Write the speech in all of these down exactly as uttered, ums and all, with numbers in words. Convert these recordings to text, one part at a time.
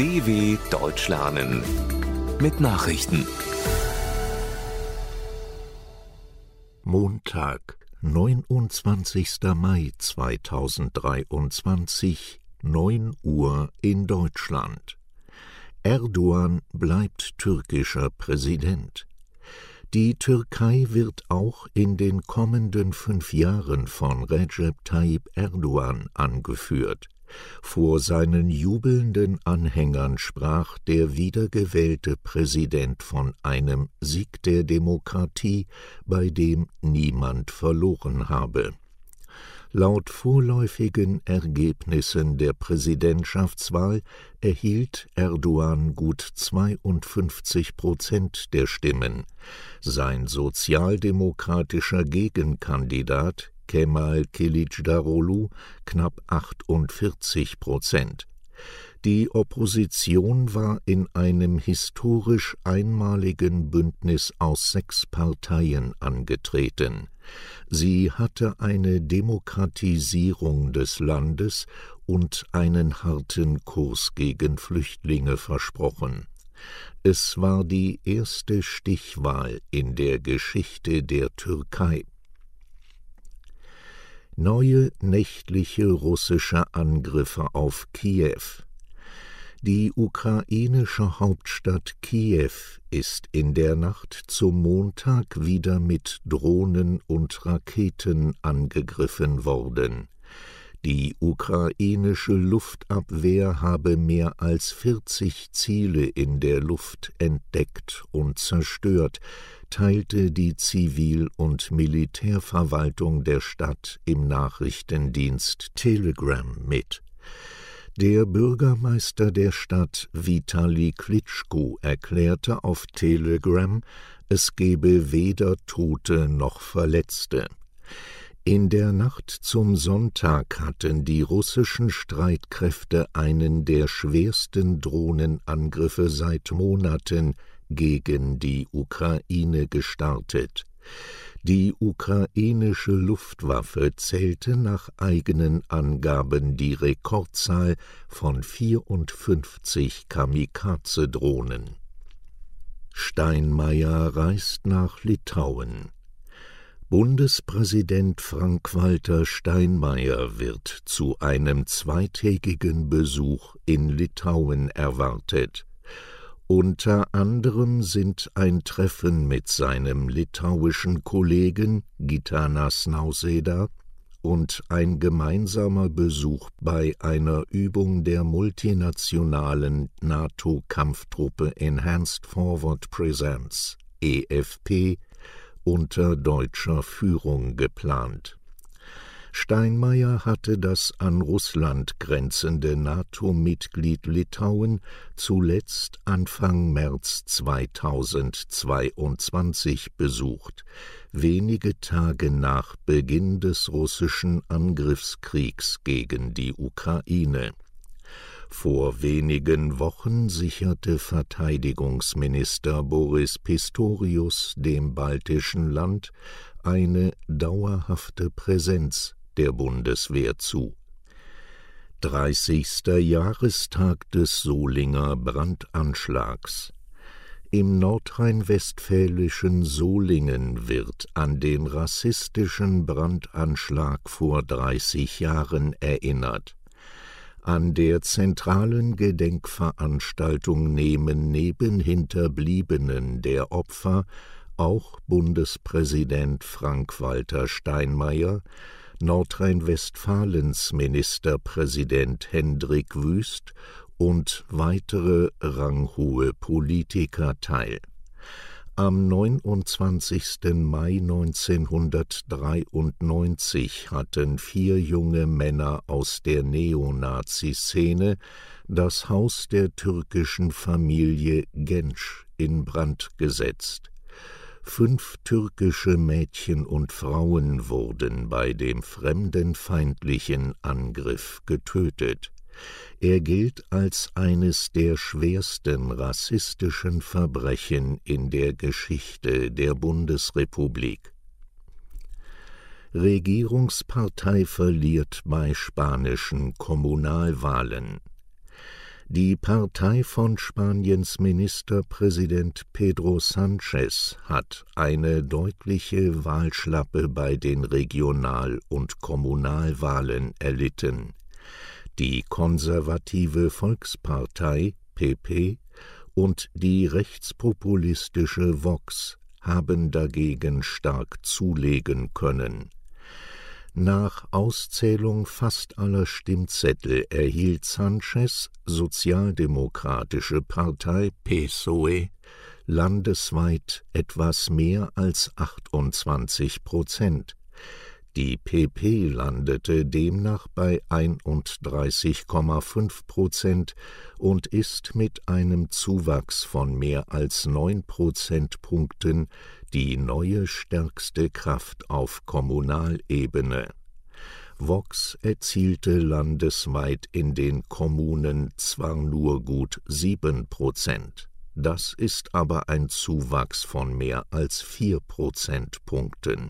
D W Deutsch lernen mit Nachrichten. Montag, neunundzwanzigster Mai zweitausenddreiundzwanzig, neun Uhr in Deutschland. Erdoğan bleibt türkischer Präsident. Die Türkei wird auch in den kommenden fünf Jahren von Recep Tayyip Erdoğan angeführt. Vor seinen jubelnden Anhängern sprach der wiedergewählte Präsident von einem Sieg der Demokratie, bei dem niemand verloren habe. Laut vorläufigen Ergebnissen der Präsidentschaftswahl erhielt Erdoğan gut zweiundfünfzig Prozent der Stimmen. Sein sozialdemokratischer Gegenkandidat Kemal Kılıçdaroğlu knapp achtundvierzig Prozent. Die Opposition war in einem historisch einmaligen Bündnis aus sechs Parteien angetreten. Sie hatte eine Demokratisierung des Landes und einen harten Kurs gegen Flüchtlinge versprochen. Es war die erste Stichwahl in der Geschichte der Türkei. Neue nächtliche russische Angriffe auf Kiew. Die ukrainische Hauptstadt Kiew ist in der Nacht zum Montag wieder mit Drohnen und Raketen angegriffen worden. Die ukrainische Luftabwehr habe mehr als vierzig Ziele in der Luft entdeckt und zerstört, teilte die Zivil- und Militärverwaltung der Stadt im Nachrichtendienst Telegram mit. Der Bürgermeister der Stadt Vitali Klitschko erklärte auf Telegram, es gebe weder Tote noch Verletzte. In der Nacht zum Sonntag hatten die russischen Streitkräfte einen der schwersten Drohnenangriffe seit Monaten gegen die Ukraine gestartet. Die ukrainische Luftwaffe zählte nach eigenen Angaben die Rekordzahl von vierundfünfzig Kamikaze-Drohnen. Steinmeier reist nach Litauen. Bundespräsident Frank-Walter Steinmeier wird zu einem zweitägigen Besuch in Litauen erwartet. Unter anderem sind ein Treffen mit seinem litauischen Kollegen Gitanas Nausėda und ein gemeinsamer Besuch bei einer Übung der multinationalen NATO-Kampftruppe Enhanced Forward Presence E F P unter deutscher Führung geplant. Steinmeier hatte das an Russland grenzende NATO-Mitglied Litauen zuletzt Anfang März zweitausendzweiundzwanzig besucht, wenige Tage nach Beginn des russischen Angriffskriegs gegen die Ukraine. Vor wenigen Wochen sicherte Verteidigungsminister Boris Pistorius dem baltischen Land eine dauerhafte Präsenz der Bundeswehr zu. dreißigster Jahrestag des Solinger Brandanschlags. Im nordrhein-westfälischen Solingen wird an den rassistischen Brandanschlag vor dreißig Jahren erinnert. An der zentralen Gedenkveranstaltung nehmen neben Hinterbliebenen der Opfer auch Bundespräsident Frank-Walter Steinmeier, Nordrhein-Westfalens Ministerpräsident Hendrik Wüst und weitere ranghohe Politiker teil. Am neunundzwanzigsten Mai neunzehnhundertdreiundneunzig hatten vier junge Männer aus der Neonazi-Szene das Haus der türkischen Familie Genç in Brand gesetzt. Fünf türkische Mädchen und Frauen wurden bei dem fremdenfeindlichen Angriff getötet. Er gilt als eines der schwersten rassistischen Verbrechen in der Geschichte der Bundesrepublik. Regierungspartei verliert bei spanischen Kommunalwahlen. Die Partei von Spaniens Ministerpräsident Pedro Sánchez hat eine deutliche Wahlschlappe bei den Regional- und Kommunalwahlen erlitten. Die konservative Volkspartei P P und die rechtspopulistische Vox haben dagegen stark zulegen können. Nach Auszählung fast aller Stimmzettel erhielt Sánchez Sozialdemokratische Partei P S O E landesweit etwas mehr als achtundzwanzig Prozent. Die P P landete demnach bei einunddreißig Komma fünf Prozent und ist mit einem Zuwachs von mehr als neun Prozentpunkten die neue stärkste Kraft auf Kommunalebene. Vox erzielte landesweit in den Kommunen zwar nur gut sieben Prozent, das ist aber ein Zuwachs von mehr als vier Prozentpunkten.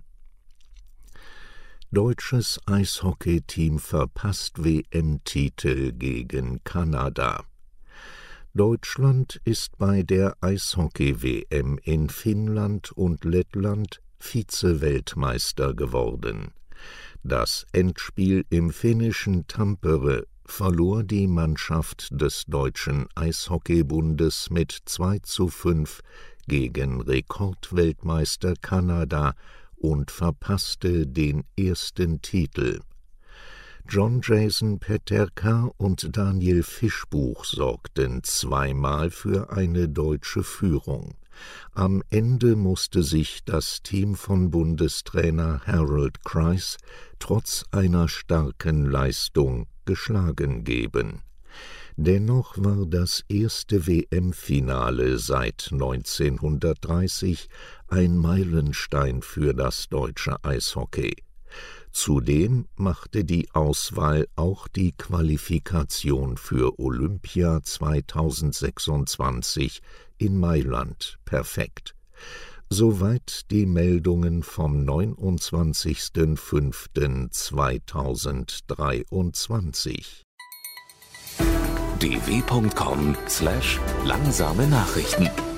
Deutsches Eishockeyteam verpasst W M-Titel gegen Kanada. Deutschland ist bei der Eishockey-W M in Finnland und Lettland Vize-Weltmeister geworden. Das Endspiel im finnischen Tampere verlor die Mannschaft des Deutschen Eishockeybundes mit zwei zu fünf gegen Rekordweltmeister Kanada und verpasste den ersten Titel. John Jason Peterka und Daniel Fischbuch sorgten zweimal für eine deutsche Führung. Am Ende musste sich das Team von Bundestrainer Harold Kreis trotz einer starken Leistung geschlagen geben. Dennoch war das erste W M-Finale seit neunzehnhundertdreißig ein Meilenstein für das deutsche Eishockey. Zudem machte die Auswahl auch die Qualifikation für Olympia zweitausendsechsundzwanzig in Mailand perfekt. Soweit die Meldungen vom neunundzwanzigsten fünften zweitausenddreiundzwanzig. d w punkt com slash langsame Nachrichten